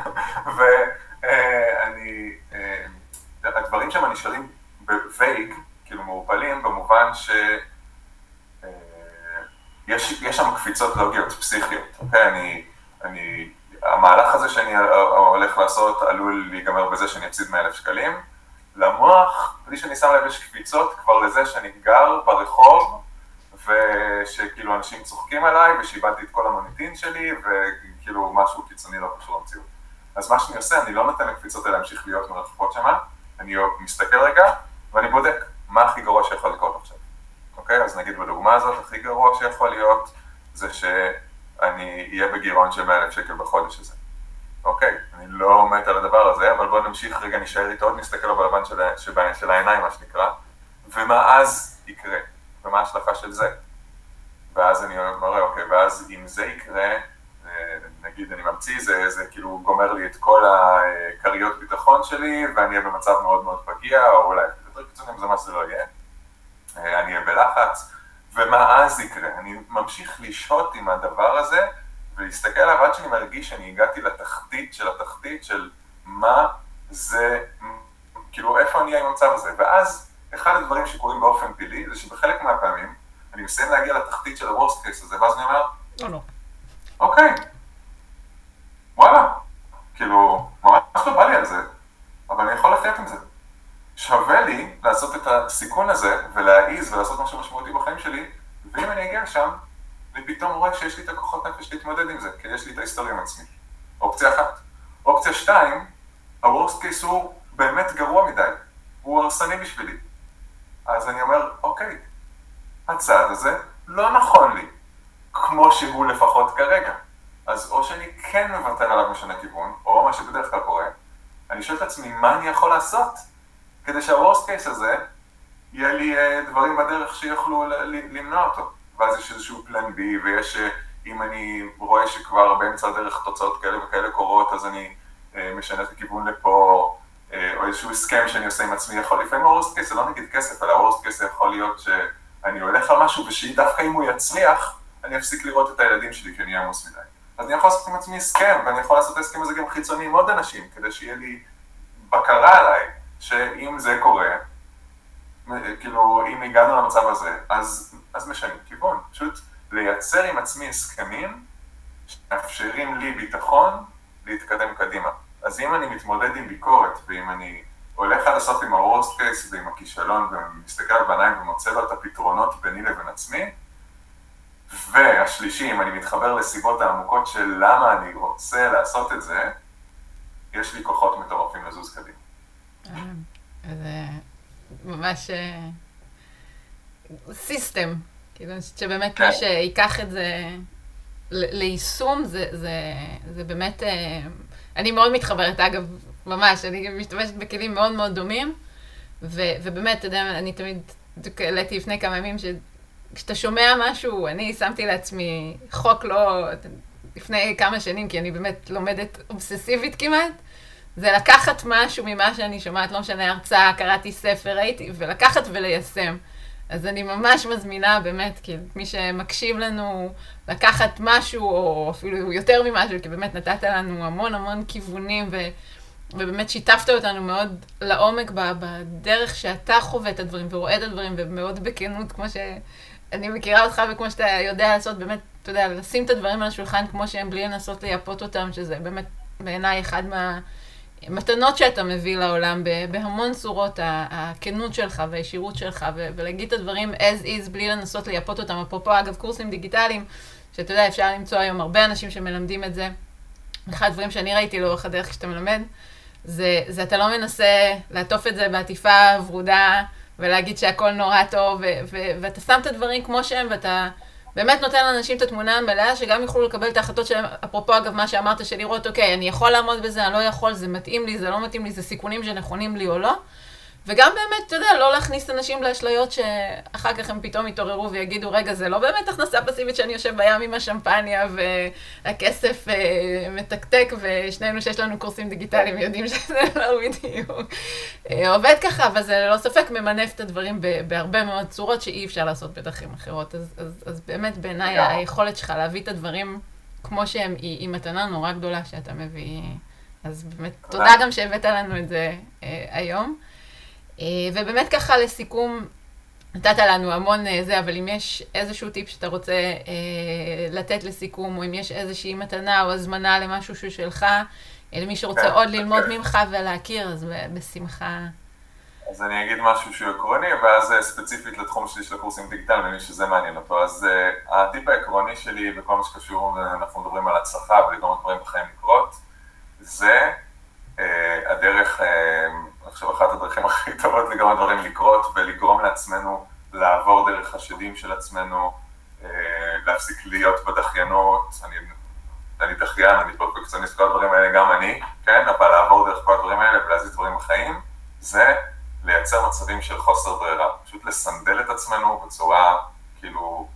ואני, uh, הדברים שם נשארים בווייג, כאילו מעופלים, במובן ש... Uh, יש, יש שם קפיצות לוגיות פסיכיות, אוקיי? אני, אני, המהלך הזה שאני הולך לעשות עלול להיגמר בזה שאני אפסיד מאה אלף שקלים. למוח, בלי שאני שם לב יש קפיצות כבר לזה שאני גר ברחוב, ושכאילו אנשים צוחקים עליי, ושיבלתי את כל המוניטין שלי, וכאילו משהו קיצוני לא קשור למציאות. אז מה שאני עושה, אני לא נותן לקפיצות האלה להמשיך להיות מרחפות שמה, אני מסתכל רגע, ואני בודק מה הכי גרוע שיכול לקרות עכשיו. אוקיי? אז נגיד בדוגמה הזאת, הכי גרוע שיכול להיות, זה שאני אהיה בגירעון של מאה אלף שקל בחודש הזה. אוקיי, אני לא מת על הדבר הזה, אבל בואו נמשיך רגע, נשאר איתו, נסתכל לו בלבן של, של, של העיניים, מה שנקרא, ומה אז יקרה, ומה ההשלכה של זה. ואז אני אומר, אוקיי, ואז אם זה יקרה, נגיד אני ממציא, זה, זה כאילו גומר לי את כל הקריות ביטחון שלי, ואני אהיה במצב מאוד מאוד פגיע, או אולי יותר קיצונים, זה מה שזה לא יהיה. אני אהיה בלחץ, ומה אז יקרה? אני ממשיך לשהות עם הדבר הזה, ולהסתכל עליו עד שאני מרגיש שאני הגעתי לתחתית של התחתית של מה זה, כאילו איפה אני אהיה עם המצב הזה. ואז אחד הדברים שקורים באופן פילי, זה שבחלק מהפעמים, אני מסיים להגיע לתחתית של ה-worst case הזה, ואז אני אומר, לא, לא. אוקיי, וואלה, כאילו, ממש לא בא לי על זה, אבל אני יכול לחיות עם זה. שווה לי לעשות את הסיכון הזה, ולהעיז ולעשות משהו משמעותי בחיים שלי, ואם אני אגיע לשם, אני פתאום רואה שיש לי את הכוחות נפש להתמודד עם זה, כי יש לי את ההיסטוריה עם עצמי. אופציה אחת. אופציה שתיים, ה-worst case הוא באמת גרוע מדי, הוא הרסני בשבילי. אז אני אומר, אוקיי, הצעד הזה לא נכון לי, כמו שהוא לפחות כרגע. אז או שאני כן מוותר עליו משנה כיוון, או מה שבדרך כלל קורה, אני שואל את עצמי, מה אני יכול לעשות? כדי שה-worst case הזה, יהיה לי דברים בדרך שיוכלו למנוע אותו. ואז יש איזשהו פלן בי, ויש, אם אני רואה שכבר באמצע הדרך תוצאות כאלה וכאלה קורות, אז אני משנה את הכיוון לפה, או איזשהו הסכם שאני עושה עם עצמי, יכול לפעמים ה-worst case, זה לא נגיד כסף, אלא ה-worst case יכול להיות שאני הולך על משהו, ושדווקא אם הוא יצליח, אני אפסיק לראות את הילדים שלי, כי אני עמוס מדי. אז אני יכול לעשות עם עצמי הסכם, ואני יכול לעשות את ההסכם הזה גם חיצוני עם עוד אנשים, כדי שיהיה לי בקרה עליי, שאם זה קורה, כאילו, אם הגענו למצב הזה, אז, אז משנים כיוון. פשוט לייצר עם עצמי הסכמים שמאפשרים לי ביטחון להתקדם קדימה. אז אם אני מתמודד עם ביקורת, ואם אני הולך עד הסוף עם ה-worst case ועם הכישלון, ומסתכל בעיניים ומוצא לו את הפתרונות ביני לבין עצמי, והשלישי, אם אני מתחבר לסיבות העמוקות של למה אני רוצה לעשות את זה, יש לי כוחות מטורפים לזוז קדימה. זה ממש סיסטם, כאילו שבאמת מי שיקח את זה ליישום, זה באמת, אני מאוד מתחברת, אגב, ממש, אני משתמשת בכלים מאוד מאוד דומים, ובאמת, אתה יודע, אני תמיד העליתי לפני כמה ימים, שכשאתה שומע משהו, אני שמתי לעצמי חוק לא, לפני כמה שנים, כי אני באמת לומדת אובססיבית כמעט, זה לקחת משהו ממה שאני שומעת, לא משנה הרצאה, קראתי ספר, ראיתי, ולקחת וליישם. אז אני ממש מזמינה באמת, כי מי שמקשיב לנו, לקחת משהו, או אפילו יותר ממשהו, כי באמת נתת לנו המון המון כיוונים, ו, ובאמת שיתפת אותנו מאוד לעומק בדרך שאתה חווה את הדברים, ורואה את הדברים, ומאוד בכנות, כמו שאני מכירה אותך, וכמו שאתה יודע לעשות, באמת, אתה יודע, לשים את הדברים על השולחן כמו שהם, בלי לנסות לייפות אותם, שזה באמת בעיניי אחד מה... מתנות שאתה מביא לעולם בהמון צורות, הכנות שלך והישירות שלך, ולהגיד את הדברים as is בלי לנסות לייפות אותם. אפרופו, אגב, קורסים דיגיטליים, שאתה יודע, אפשר למצוא היום הרבה אנשים שמלמדים את זה. אחד הדברים שאני ראיתי לאורך הדרך כשאתה מלמד, זה, זה אתה לא מנסה לעטוף את זה בעטיפה ורודה, ולהגיד שהכל נורא טוב, ו- ו- ואתה שם את הדברים כמו שהם, ואתה באמת נותן לאנשים את התמונה המלאה, שגם יוכלו לקבל את ההחלטות שלהם. אפרופו, אגב, מה שאמרת, של לראות, אוקיי, אני יכול לעמוד בזה, אני לא יכול, זה מתאים לי, זה לא מתאים לי, זה סיכונים שנכונים לי או לא. וגם באמת, אתה יודע, לא להכניס אנשים לאשליות שאחר כך הם פתאום יתעוררו ויגידו, רגע, זה לא באמת הכנסה פסיבית שאני יושב בים עם השמפניה והכסף מתקתק, ושנינו שיש לנו קורסים דיגיטליים יודעים שזה לא בדיוק. עובד ככה, אבל זה ללא ספק ממנף את הדברים בהרבה מאוד צורות שאי אפשר לעשות בדרכים אחרות. אז, אז, אז באמת בעיניי היכולת שלך להביא את הדברים כמו שהם, היא, היא מתנה נורא גדולה שאתה מביא. אז באמת, תודה גם שהבאת לנו את זה היום. ובאמת ככה לסיכום, נתת לנו המון זה, אבל אם יש איזשהו טיפ שאתה רוצה לתת לסיכום, או אם יש איזושהי מתנה או הזמנה למשהו שהוא שלך, למי שרוצה עוד ללמוד ממך ולהכיר, אז בשמחה. אז אני אגיד משהו שהוא עקרוני, ואז ספציפית לתחום שלי של הקורסים דיגיטליים, למי שזה מעניין אותו. אז הטיפ העקרוני שלי בכל מה שקשור, אנחנו מדברים על הצלחה ולגרום דברים בחיים לקרות, זה הדרך, אני חושב, אחת הדרכים הכי טובות לגרום דברים לקרות, ולגרום לעצמנו לעבור דרך השדים של עצמנו, להפסיק להיות בדחיינות. אני, אני דחיין, אני פרפקציוניסט, כל הדברים האלה גם אני, כן? אבל לעבור דרך כל הדברים האלה ולהזיז דברים בחיים, זה לייצר מצבים של חוסר ברירה. פשוט לסנדל את עצמנו בצורה, כאילו,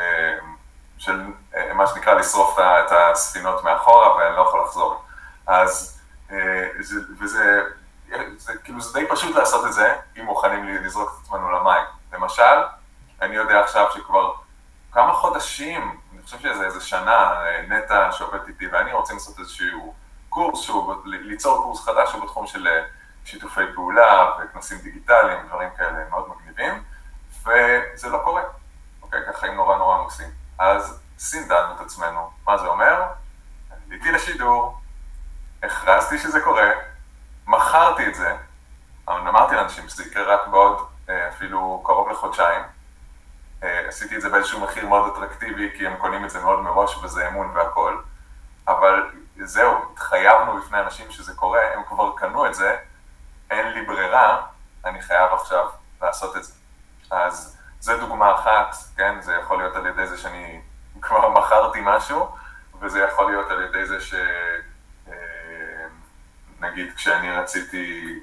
של מה שנקרא לשרוף את הספינות מאחורה, ואני לא יכול לחזור. אז, זה, וזה, זה, כאילו, זה די פשוט לעשות את זה, אם מוכנים לזרוק את עצמנו למים. למשל, אני יודע עכשיו שכבר כמה חודשים, אני חושב שזה איזה שנה, נטע שעובד איתי, ואני רוצים לעשות איזשהו קורס, שהוא, ליצור קורס חדש שהוא בתחום של שיתופי פעולה וכנסים דיגיטליים, דברים כאלה מאוד מגניבים, וזה לא קורה. אוקיי, ככה חיים נורא נורא עמוסים. אז סינדלנו את עצמנו. מה זה אומר? עליתי לשידור, הכרזתי שזה קורה, מכרתי את זה, אמרתי לאנשים שזה יקרה רק בעוד אפילו קרוב לחודשיים, עשיתי את זה באיזשהו מחיר מאוד אטרקטיבי, כי הם קונים את זה מאוד מראש וזה אמון והכל, אבל זהו, התחייבנו בפני אנשים שזה קורה, הם כבר קנו את זה, אין לי ברירה, אני חייב עכשיו לעשות את זה. אז זו דוגמה אחת, כן, זה יכול להיות על ידי זה שאני כבר מכרתי משהו, וזה יכול להיות על ידי זה ש... נגיד, כשאני רציתי,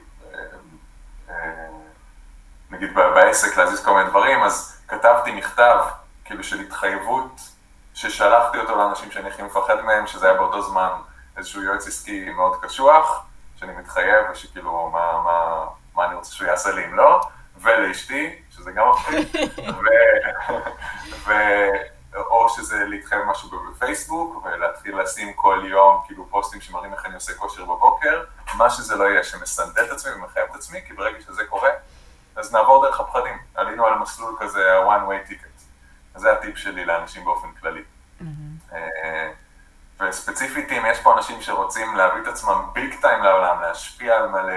נגיד בעסק להזיז כל מיני דברים, אז כתבתי מכתב, כאילו של התחייבות, ששלחתי אותו לאנשים שאני הכי מפחד מהם, שזה היה באותו זמן איזשהו יועץ עסקי מאוד קשוח, שאני מתחייב, ושכאילו, מה, מה, מה אני רוצה שהוא יעשה לי אם לא, ולאשתי, שזה גם מפחיד, ו... ו... או שזה להתחייב משהו בפייסבוק, ולהתחיל לשים כל יום כאילו פוסטים שמראים איך אני עושה כושר בבוקר, מה שזה לא יהיה, שמסנדל את עצמי ומחייב את עצמי, כי ברגע שזה קורה, אז נעבור דרך הפחדים. עלינו על מסלול כזה, one way ticket. אז זה הטיפ שלי לאנשים באופן כללי. Mm-hmm. וספציפית, אם יש פה אנשים שרוצים להביא את עצמם ביג טיים לעולם, להשפיע על מלא,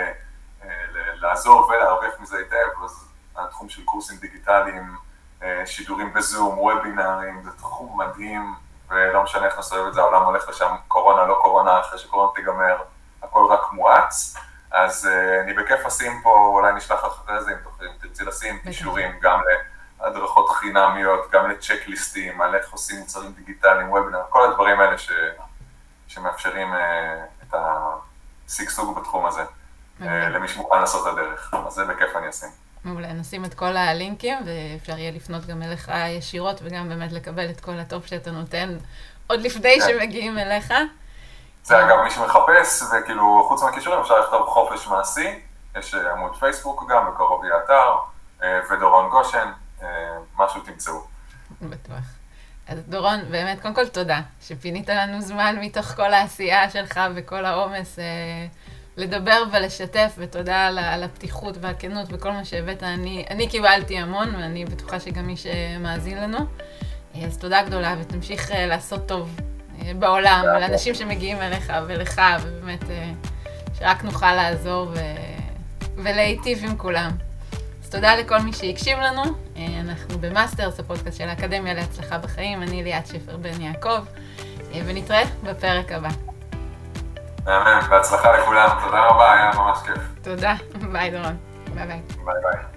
לעזור ולהרוויח מזה היטב, אז התחום של קורסים דיגיטליים, שידורים בזום, וובינרים, זה תחום מדהים, ולא משנה איך נסובב את זה, העולם הולך לשם, קורונה, לא קורונה, אחרי שקורונה תיגמר, הכל רק מואץ, אז אני בכיף אשים פה, אולי נשלח לך אחרי זה, אם תרצי לשים קישורים גם להדרכות חינמיות, גם לצ'קליסטים, על איך עושים מוצרים דיגיטליים, וובינר, כל הדברים האלה ש... שמאפשרים את השגשוג בתחום הזה, למי שמוכן לעשות את הדרך, אז זה בכיף אני אשים. מעולה, נשים את כל הלינקים, ואפשר יהיה לפנות גם אליך ישירות, וגם באמת לקבל את כל הטוב שאתה נותן, עוד לפני שמגיעים אליך. זה אגב, מי שמחפש, וכאילו, חוץ מהקישורים, אפשר לכתוב חופש מעשי, יש עמוד פייסבוק גם, בקרוב יהיה אתר, ודורון גושן, משהו תמצאו. בטוח. אז דורון, באמת, קודם כל תודה, שפינית לנו זמן מתוך כל העשייה שלך, וכל העומס, לדבר ולשתף, ותודה על, על הפתיחות והכנות וכל מה שהבאת. אני, אני קיבלתי המון, ואני בטוחה שגם מי שמאזין לנו. אז תודה גדולה, ותמשיך לעשות טוב בעולם, לאנשים שמגיעים אליך ולך, ובאמת שרק נוכל לעזור ו... ולהיטיב עם כולם. אז תודה לכל מי שהקשיב לנו. אנחנו במאסטרס, הפודקאסט של האקדמיה להצלחה בחיים. אני ליאת שפר בן יעקב, ונתראה בפרק הבא. בהצלחה לכולם, תודה רבה, היה ממש כיף. תודה, ביי דורון. ביי ביי. ביי ביי.